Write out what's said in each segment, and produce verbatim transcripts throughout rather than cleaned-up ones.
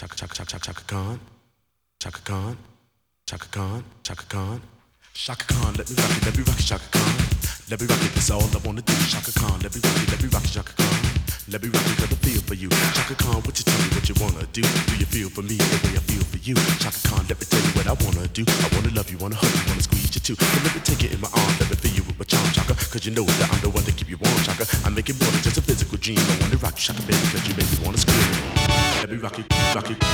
Chaka Chaka Chaka Chaka Khan, Chaka Khan, Chaka Khan, Chaka Khan, Chaka Khan. Let me rock it, let me rock it, Chaka Khan. Let me rock it, that's all I wanna do. Chaka Khan, let me rock it, let me rock it, Chaka Khan. Let me rock it, got the feel for you. Chaka Khan, what you tell me what you wanna do? Do you feel for me the way I feel for you? Chaka Khan, let me tell you what I wanna do. I wanna love you, wanna hug you, wanna squeeze you too. And let me take it in my arms, let me feel you with my charm, Chaka. Cause you know that I'm the one to keep you warm, Chaka. I make it more than just a physical dream. I wanna rock you, Chaka, baby, cause you make me wanna scream. Let me rock it, rock it.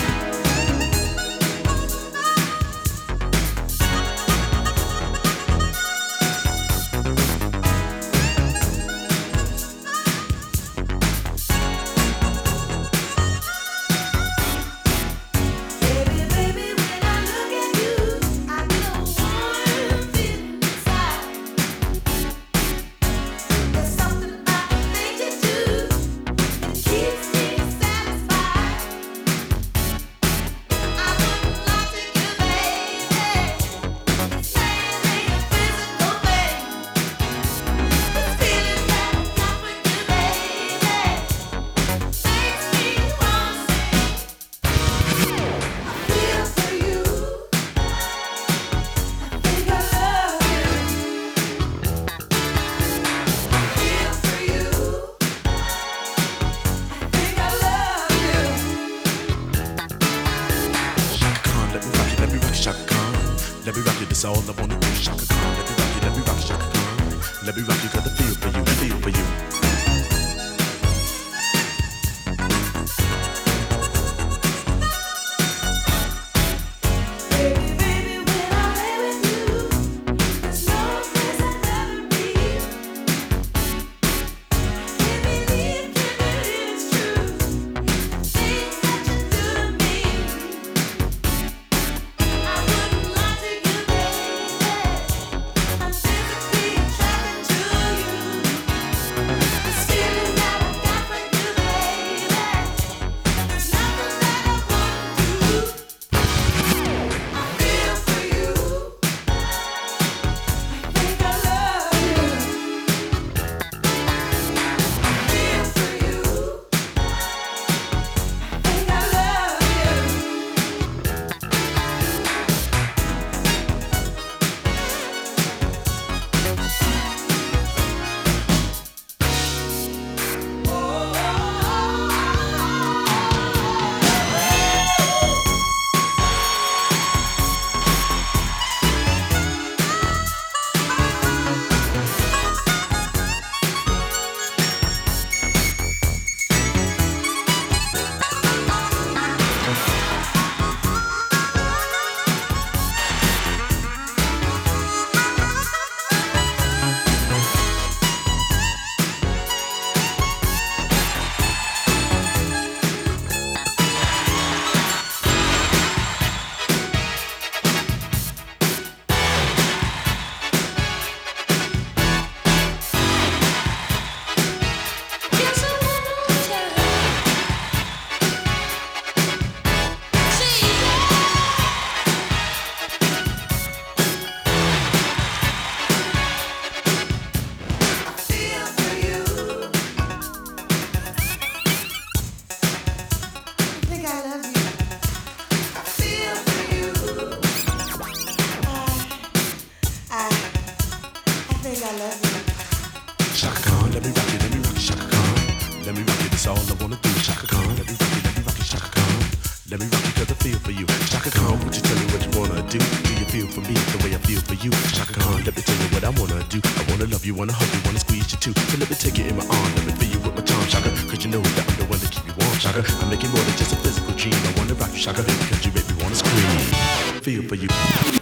Let me rock you, that's all I wanna do. Chaka Khan, let me rock you, let me rock you, Chaka Khan. Let me rock you, got the feel for you, feel for you. Chaka Khan, let me rock you, let me rock you, Chaka Khan. Let me rock you, that's all I wanna do. Chaka Khan, let me rock you, let me rock you, Chaka Khan. Let me rock you, cause I feel for you. Chaka Khan, would you tell me what you wanna do? Do you feel for me the way I feel for you? Chaka Khan, let me tell you what I wanna do. I wanna love you, wanna hug you, wanna squeeze you too. So let me take it in my arm, let me feel you with my charm, Chaka. Cause you know that I'm the one to keep you warm, Chaka. I make it more than just a physical dream. I wanna rock you, Chaka, cause you make me wanna scream. Feel for you.